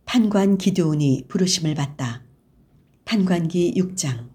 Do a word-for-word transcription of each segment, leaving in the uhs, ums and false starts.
판관 기드온이 부르심을 받다. 판관기 육 장.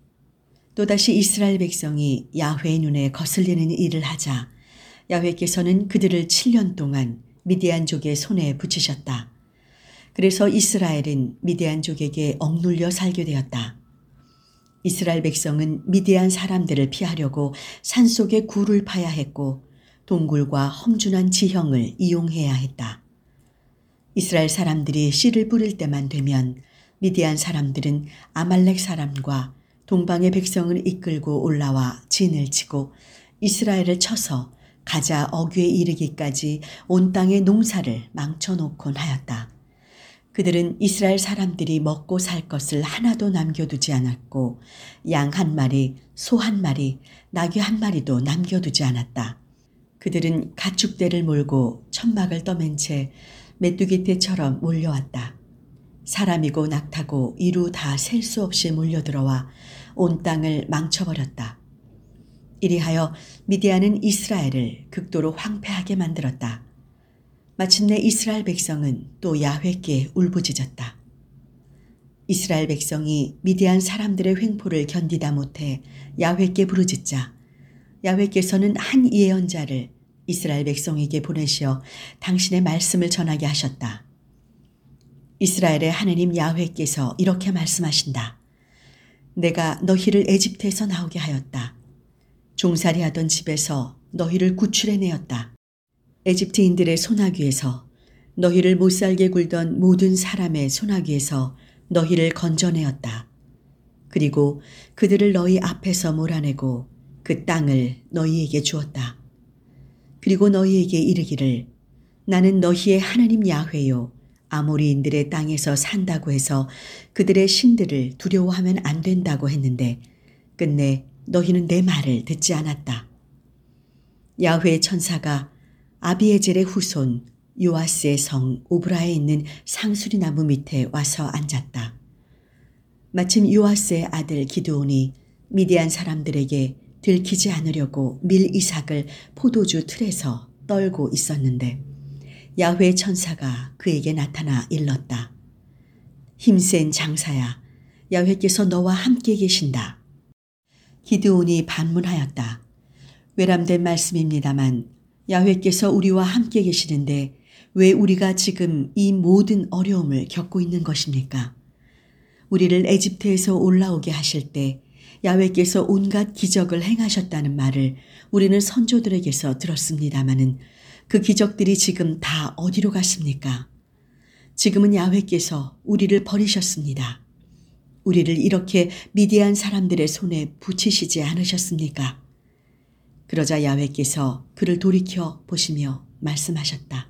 또다시 이스라엘 백성이 야훼의 눈에 거슬리는 일을 하자 야훼께서는 그들을 칠 년 동안 미디안족의 손에 붙이셨다. 그래서 이스라엘은 미디안족에게 억눌려 살게 되었다. 이스라엘 백성은 미디안 사람들을 피하려고 산속에 굴을 파야 했고 동굴과 험준한 지형을 이용해야 했다. 이스라엘 사람들이 씨를 뿌릴 때만 되면 미디안 사람들은 아말렉 사람과 동방의 백성을 이끌고 올라와 진을 치고 이스라엘을 쳐서 가자 어귀에 이르기까지 온 땅의 농사를 망쳐놓곤 하였다. 그들은 이스라엘 사람들이 먹고 살 것을 하나도 남겨두지 않았고 양 한 마리, 소 한 마리, 나귀 한 마리도 남겨두지 않았다. 그들은 가축대를 몰고 천막을 떠맨 채 메뚜기 떼처럼 몰려왔다. 사람이고 낙타고 이루 다 셀 수 없이 몰려들어와 온 땅을 망쳐버렸다. 이리하여 미디안은 이스라엘을 극도로 황폐하게 만들었다. 마침내 이스라엘 백성은 또 야훼께 울부짖었다. 이스라엘 백성이 미디안 사람들의 횡포를 견디다 못해 야훼께 부르짖자 야훼께서는 한 예언자를 이스라엘 백성에게 보내시어 당신의 말씀을 전하게 하셨다. 이스라엘의 하느님 야훼께서 이렇게 말씀하신다. 내가 너희를 에집트에서 나오게 하였다. 종살이하던 집에서 너희를 구출해내었다. 에집트인들의 소나귀에서 너희를 못살게 굴던 모든 사람의 소나귀에서 너희를 건져내었다. 그리고 그들을 너희 앞에서 몰아내고 그 땅을 너희에게 주었다. 그리고 너희에게 이르기를 나는 너희의 하나님 야훼요 아모리인들의 땅에서 산다고 해서 그들의 신들을 두려워하면 안 된다고 했는데 끝내 너희는 내 말을 듣지 않았다. 야훼의 천사가 아비에젤의 후손 요아스의 성 오브라에 있는 상수리 나무 밑에 와서 앉았다. 마침 요아스의 아들 기드온이 미디안 사람들에게 들키지 않으려고 밀 이삭을 포도주 틀에서 떨고 있었는데 야훼의 천사가 그에게 나타나 일렀다. 힘센 장사야, 야훼께서 너와 함께 계신다. 기드온이 반문하였다. 외람된 말씀입니다만 야훼께서 우리와 함께 계시는데 왜 우리가 지금 이 모든 어려움을 겪고 있는 것입니까? 우리를 에집트에서 올라오게 하실 때 야훼께서 온갖 기적을 행하셨다는 말을 우리는 선조들에게서 들었습니다마는 그 기적들이 지금 다 어디로 갔습니까? 지금은 야훼께서 우리를 버리셨습니다. 우리를 이렇게 미디안 사람들의 손에 붙이시지 않으셨습니까? 그러자 야훼께서 그를 돌이켜 보시며 말씀하셨다.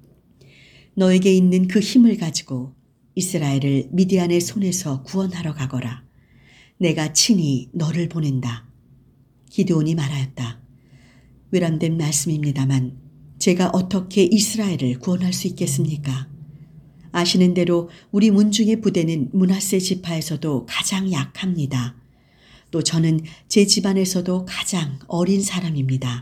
너에게 있는 그 힘을 가지고 이스라엘을 미디안의 손에서 구원하러 가거라. 내가 친히 너를 보낸다. 기드온이 말하였다. 외람된 말씀입니다만 제가 어떻게 이스라엘을 구원할 수 있겠습니까? 아시는 대로 우리 문중의 부대는 므낫세 지파에서도 가장 약합니다. 또 저는 제 집안에서도 가장 어린 사람입니다.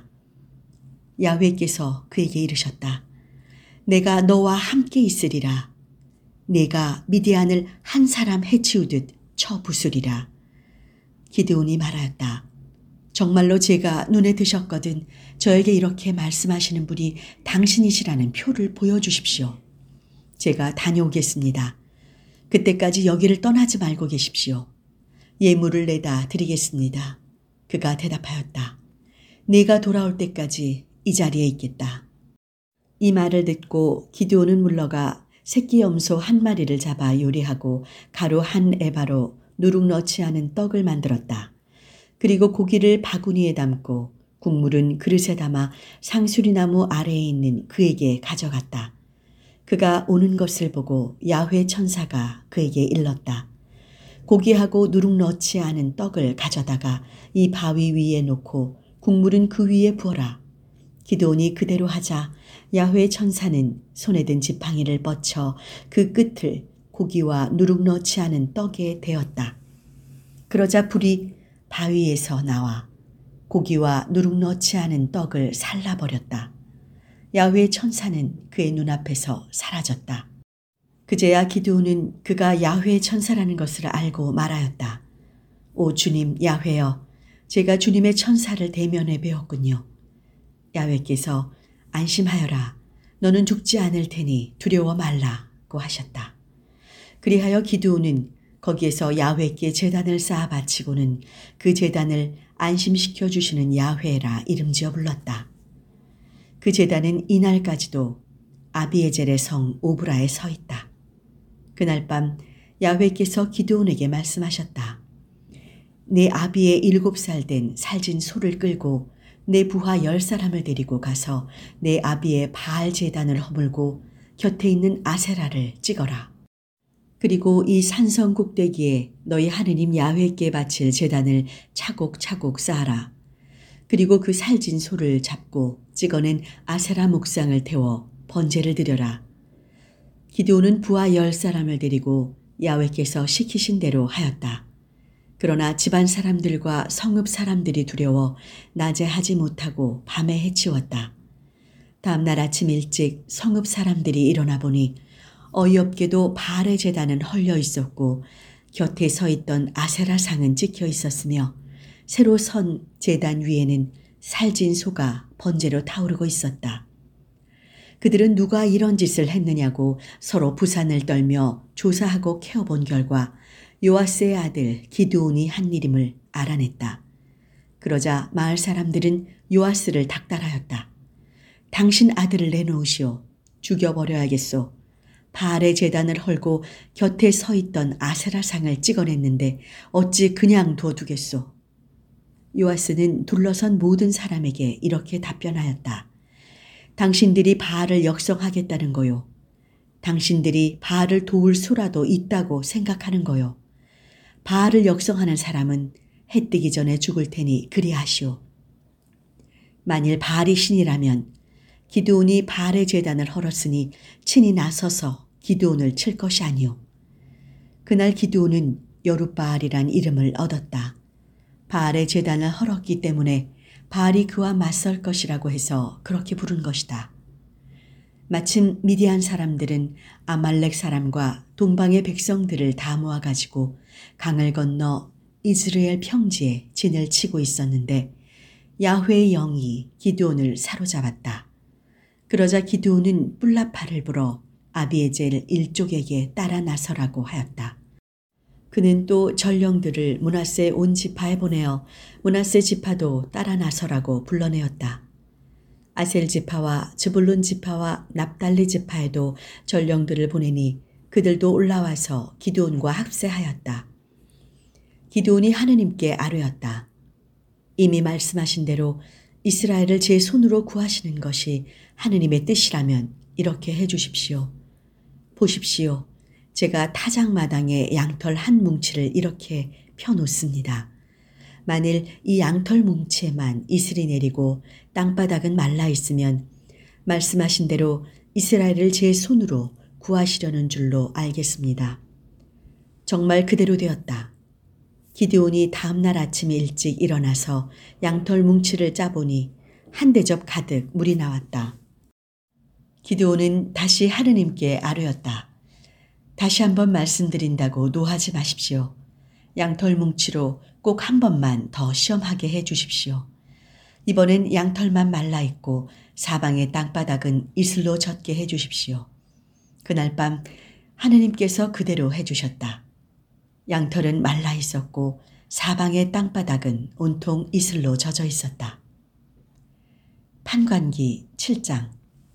야훼께서 그에게 이르셨다. 내가 너와 함께 있으리라. 내가 미디안을 한 사람 해치우듯 쳐 부수리라. 기드온이 말하였다. 정말로 제가 눈에 드셨거든 저에게 이렇게 말씀하시는 분이 당신이시라는 표를 보여주십시오. 제가 다녀오겠습니다. 그때까지 여기를 떠나지 말고 계십시오. 예물을 내다 드리겠습니다. 그가 대답하였다. 네가 돌아올 때까지 이 자리에 있겠다. 이 말을 듣고 기드온은 물러가 새끼 염소 한 마리를 잡아 요리하고 가루 한 에바로 누룩 넣지 않은 떡을 만들었다. 그리고 고기를 바구니에 담고 국물은 그릇에 담아 상수리나무 아래에 있는 그에게 가져갔다. 그가 오는 것을 보고 야훼 천사가 그에게 일렀다. 고기하고 누룩 넣지 않은 떡을 가져다가 이 바위 위에 놓고 국물은 그 위에 부어라. 기드온이 그대로 하자 야훼 천사는 손에 든 지팡이를 뻗쳐 그 끝을 고기와 누룩 넣지 않은 떡에 대었다. 그러자 불이 바위에서 나와 고기와 누룩 넣지 않은 떡을 살라버렸다. 야훼의 천사는 그의 눈앞에서 사라졌다. 그제야 기드온은 그가 야훼의 천사라는 것을 알고 말하였다. 오 주님 야훼여, 제가 주님의 천사를 대면해 뵈었군요. 야훼께서 안심하여라. 너는 죽지 않을 테니 두려워 말라고 하셨다. 그리하여 기드온은 거기에서 야훼께 제단을 쌓아 바치고는 그 제단을 안심시켜 주시는 야훼라 이름지어 불렀다. 그 제단은 이날까지도 아비에젤의 성 오브라에 서 있다. 그날 밤 야훼께서 기드온에게 말씀하셨다. 내 아비의 일곱 살 된 살진 소를 끌고 내 부하 열 사람을 데리고 가서 내 아비의 바알 제단을 허물고 곁에 있는 아세라를 찍어라. 그리고 이 산성 꼭대기에 너희 하느님 야훼께 바칠 제단을 차곡차곡 쌓아라. 그리고 그 살진 소를 잡고 찍어낸 아세라 목상을 태워 번제를 드려라. 기드온은 부하 열 사람을 데리고 야훼께서 시키신 대로 하였다. 그러나 집안 사람들과 성읍 사람들이 두려워 낮에 하지 못하고 밤에 해치웠다. 다음 날 아침 일찍 성읍 사람들이 일어나 보니 어이없게도 바알의 제단은 헐려 있었고 곁에 서 있던 아세라 상은 찍혀 있었으며 새로 선 제단 위에는 살진 소가 번제로 타오르고 있었다. 그들은 누가 이런 짓을 했느냐고 서로 부산을 떨며 조사하고 캐어본 결과 요아스의 아들 기드온이 한 일임을 알아냈다. 그러자 마을 사람들은 요아스를 닥달하였다. 당신 아들을 내놓으시오. 죽여버려야겠소. 바알의 제단을 헐고 곁에 서 있던 아세라 상을 찍어냈는데 어찌 그냥 둬두겠소. 요아스는 둘러선 모든 사람에게 이렇게 답변하였다. 당신들이 바알을 역성하겠다는 거요. 당신들이 바알을 도울 수라도 있다고 생각하는 거요. 바알을 역성하는 사람은 해 뜨기 전에 죽을 테니 그리하시오. 만일 바알이 신이라면 기드온이 바알의 제단을 헐었으니 친히 나서서 기드온을 칠 것이 아니오. 그날 기드온은 여룻바알이란 이름을 얻었다. 바알의 제단을 헐었기 때문에 바알이 그와 맞설 것이라고 해서 그렇게 부른 것이다. 마침 미디안 사람들은 아말렉 사람과 동방의 백성들을 다 모아가지고 강을 건너 이즈르엘 평지에 진을 치고 있었는데 야훼의 영이 기드온을 사로잡았다. 그러자 기드온은 뿔라파를 불어 아비에젤 일족에게 따라 나서라고 하였다. 그는 또 전령들을 므낫세 온 지파에 보내어 므낫세 지파도 따라 나서라고 불러내었다. 아셀 지파와 즈불룬 지파와 납달리 지파에도 전령들을 보내니 그들도 올라와서 기드온과 합세하였다. 기드온이 하느님께 아뢰었다. 이미 말씀하신 대로 이스라엘을 제 손으로 구하시는 것이 하느님의 뜻이라면 이렇게 해 주십시오. 보십시오. 제가 타작마당에 양털 한 뭉치를 이렇게 펴놓습니다. 만일 이 양털 뭉치에만 이슬이 내리고 땅바닥은 말라 있으면 말씀하신 대로 이스라엘을 제 손으로 구하시려는 줄로 알겠습니다. 정말 그대로 되었다. 기드온이 다음 날 아침 일찍 일어나서 양털 뭉치를 짜보니 한 대접 가득 물이 나왔다. 기드온은 다시 하느님께 아뢰었다. 다시 한번 말씀드린다고 노하지 마십시오. 양털 뭉치로 꼭 한 번만 더 시험하게 해 주십시오. 이번엔 양털만 말라 있고 사방의 땅바닥은 이슬로 젖게 해 주십시오. 그날 밤 하느님께서 그대로 해 주셨다. 양털은 말라 있었고 사방의 땅바닥은 온통 이슬로 젖어 있었다. 판관기 칠 장.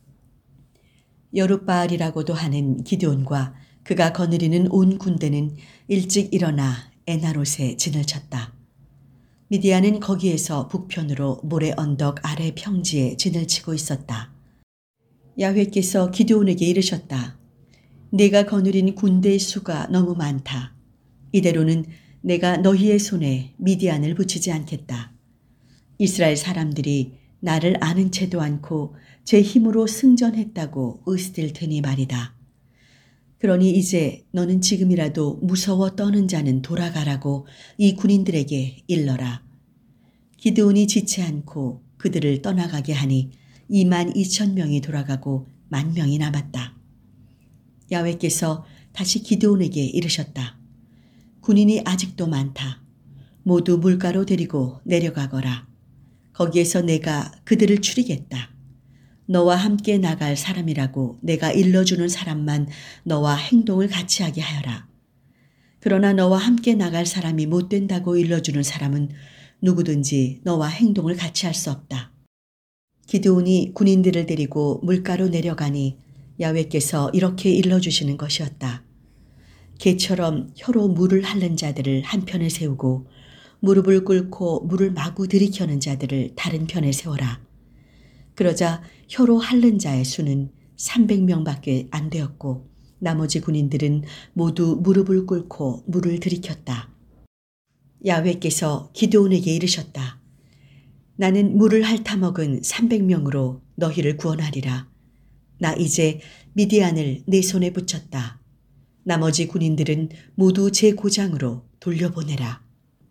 여룻바알이라고도 하는 기드온과 그가 거느리는 온 군대는 일찍 일어나 에나롯에 진을 쳤다. 미디안은 거기에서 북편으로 모래 언덕 아래 평지에 진을 치고 있었다. 야훼께서 기드온에게 이르셨다. 네가 거느린 군대의 수가 너무 많다. 이대로는 내가 너희의 손에 미디안을 붙이지 않겠다. 이스라엘 사람들이 나를 아는 채도 않고 제 힘으로 승전했다고 으스댈 테니 말이다. 그러니 이제 너는 지금이라도 무서워 떠는 자는 돌아가라고 이 군인들에게 일러라. 기드온이 지체 않고 그들을 떠나가게 하니 이만 이천 명이 돌아가고 만 명이 남았다. 야훼께서 다시 기드온에게 이르셨다. 군인이 아직도 많다. 모두 물가로 데리고 내려가거라. 거기에서 내가 그들을 추리겠다. 너와 함께 나갈 사람이라고 내가 일러주는 사람만 너와 행동을 같이 하게 하여라. 그러나 너와 함께 나갈 사람이 못 된다고 일러주는 사람은 누구든지 너와 행동을 같이 할 수 없다. 기드온이 군인들을 데리고 물가로 내려가니 야훼께서 이렇게 일러주시는 것이었다. 개처럼 혀로 물을 핥는 자들을 한편에 세우고 무릎을 꿇고 물을 마구 들이켜는 자들을 다른 편에 세워라. 그러자 혀로 핥는 자의 수는 삼백 명밖에 안 되었고 나머지 군인들은 모두 무릎을 꿇고 물을 들이켰다. 야훼께서 기드온에게 이르셨다. 나는 물을 핥아먹은 삼백 명으로 너희를 구원하리라. 나 이제 미디안을 내 손에 붙였다. 나머지 군인들은 모두 제 고장으로 돌려보내라.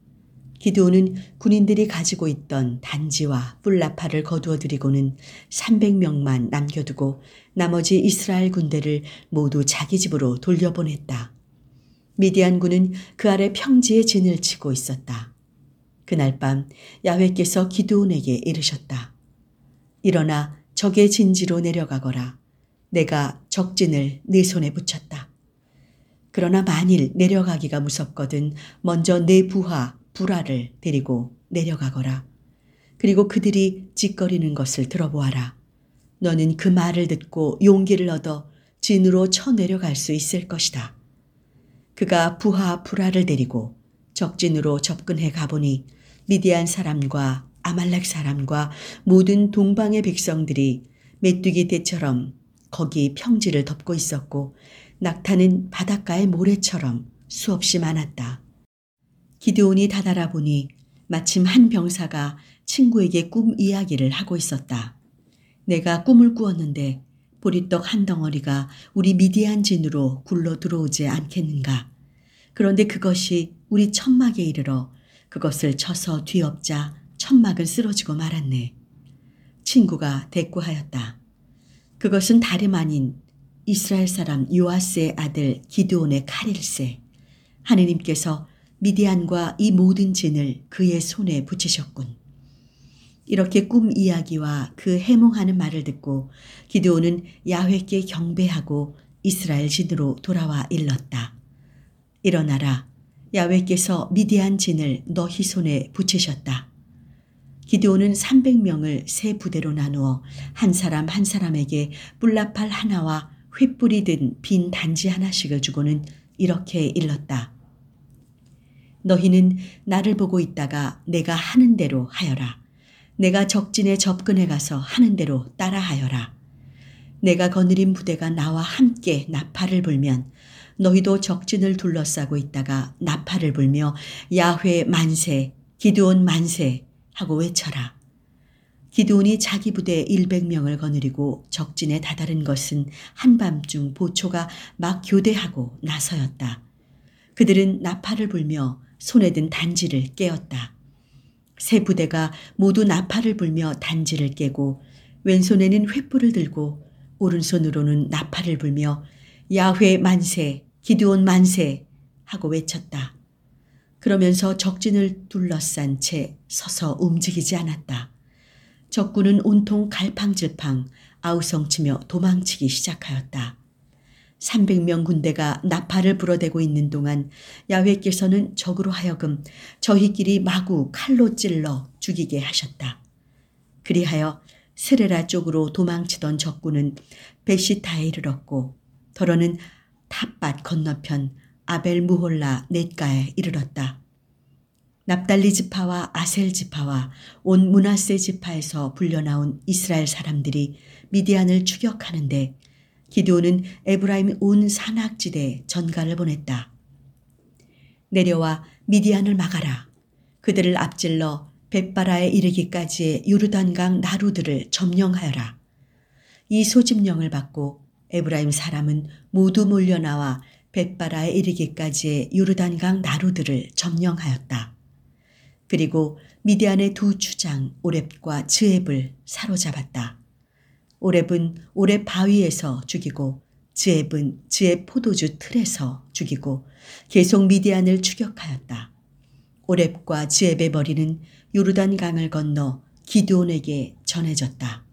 기드온은 군인들이 가지고 있던 단지와 뿔나팔을 거두어들이고는 삼백 명만 남겨두고 나머지 이스라엘 군대를 모두 자기 집으로 돌려보냈다. 미디안군은 그 아래 평지에 진을 치고 있었다. 그날 밤 야훼께서 기드온에게 이르셨다. 일어나 적의 진지로 내려가거라. 내가 적진을 네 손에 붙였다. 그러나 만일 내려가기가 무섭거든 먼저 내 부하 부라를 데리고 내려가거라. 그리고 그들이 찌꺼리는 것을 들어보아라. 너는 그 말을 듣고 용기를 얻어 진으로 쳐내려갈 수 있을 것이다. 그가 부하 부라를 데리고 적진으로 접근해 가보니 미디안 사람과 아말렉 사람과 모든 동방의 백성들이 메뚜기 떼처럼 거기 평지를 덮고 있었고 낙타는 바닷가의 모래처럼 수없이 많았다. 기드온이 다다라 보니 마침 한 병사가 친구에게 꿈 이야기를 하고 있었다. 내가 꿈을 꾸었는데 보리떡 한 덩어리가 우리 미디안 진으로 굴러 들어오지 않겠는가. 그런데 그것이 우리 천막에 이르러 그것을 쳐서 뒤엎자 천막은 쓰러지고 말았네. 친구가 대꾸하였다. 그것은 다름 아닌 이스라엘 사람 요아스의 아들 기드온의 칼일세. 하느님께서 미디안과 이 모든 진을 그의 손에 붙이셨군. 이렇게 꿈 이야기와 그 해몽하는 말을 듣고 기드온은 야훼께 경배하고 이스라엘 진으로 돌아와 일렀다. 일어나라. 야훼께서 미디안 진을 너희 손에 붙이셨다. 기드온은 삼백 명을 세 부대로 나누어 한 사람 한 사람에게 뿔나팔 하나와 횃불이 든 빈 단지 하나씩을 주고는 이렇게 일렀다. 너희는 나를 보고 있다가 내가 하는 대로 하여라. 내가 적진에 접근해 가서 하는 대로 따라하여라. 내가 거느린 부대가 나와 함께 나팔을 불면 너희도 적진을 둘러싸고 있다가 나팔을 불며 야훼 만세, 기드온 만세 하고 외쳐라. 기드온이 자기 부대 일백 명을 거느리고 적진에 다다른 것은 한밤중 보초가 막 교대하고 나서였다. 그들은 나팔을 불며 손에 든 단지를 깨었다. 세 부대가 모두 나팔을 불며 단지를 깨고 왼손에는 횃불을 들고 오른손으로는 나팔을 불며 야훼 만세, 기드온 만세 하고 외쳤다. 그러면서 적진을 둘러싼 채 서서 움직이지 않았다. 적군은 온통 갈팡질팡 아우성치며 도망치기 시작하였다. 삼백 명 군대가 나팔을 불어대고 있는 동안 야훼께서는 적으로 하여금 저희끼리 마구 칼로 찔러 죽이게 하셨다. 그리하여 스레라 쪽으로 도망치던 적군은 베시타에 이르렀고 더러는 탑밭 건너편 아벨 무홀라 넷가에 이르렀다. 납달리 지파와 아셀 지파와 온 므낫세 지파에서 불려나온 이스라엘 사람들이 미디안을 추격하는데 기드온은 에브라임 온 산악지대에 전가를 보냈다. 내려와 미디안을 막아라. 그들을 앞질러 벳바라에 이르기까지의 요르단강 나루들을 점령하여라. 이 소집령을 받고 에브라임 사람은 모두 몰려나와 벳바라에 이르기까지의 요르단강 나루들을 점령하였다. 그리고 미디안의 두 주장 오렙과 즈앱을 사로잡았다. 오렙은 오렙 바위에서 죽이고 즈앱은 즈앱 포도주 틀에서 죽이고 계속 미디안을 추격하였다. 오렙과 즈앱의 머리는 요르단 강을 건너 기드온에게 전해졌다.